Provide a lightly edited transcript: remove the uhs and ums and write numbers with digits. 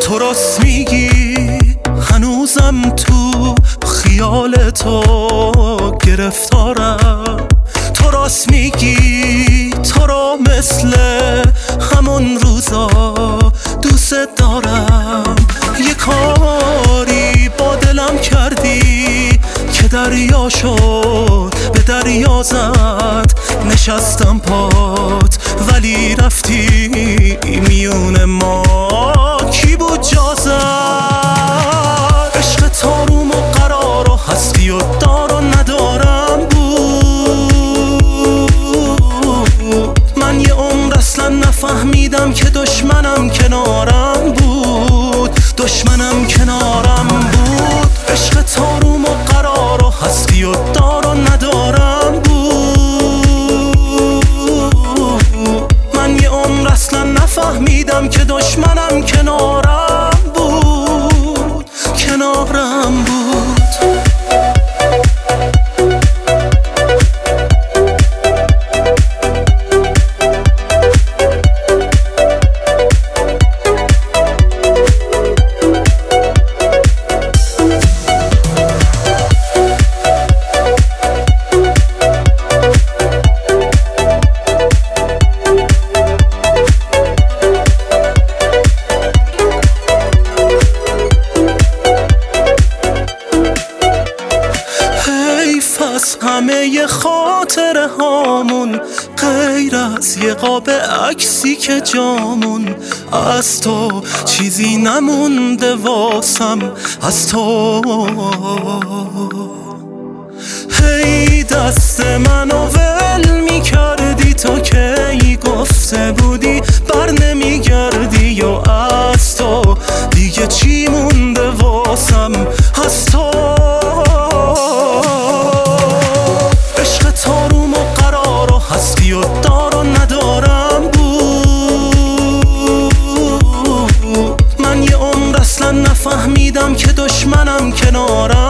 تو راست میگی، هنوزم تو خیال تو گرفتارم. تو راست میگی، تو را مثل همون روزا دوست دارم. یه کاری با دلم کردی که دریا شد به دریا زد. نشستم پات ولی رفتی میون ما، کی بود جا زد؟ عشق تاروم و قرار و هستی و دار و ندارم بود. من یه عمر اصلا نفهمیدم که دشمنم کنارم بود، دشمنم کنارم بود. عشق تاروم و قرار و هستی و دار و ندارم بود. من یه عمر اصلا نفهمیدم که دشمنم کنارم بود، کنارم بود. از همه خاطره هامون غیر از یه قاب عکسی که جامون از تو چیزی نمونده واسم از تو. هی دست منو ول میکردی تو کی گفته بودی بر نمیگردی، و از تو دیگه چی مونده واسم از تو. هستی و دار و ندارم بود. من یه عمر اصلا نفهمیدم که دشمنم کنارم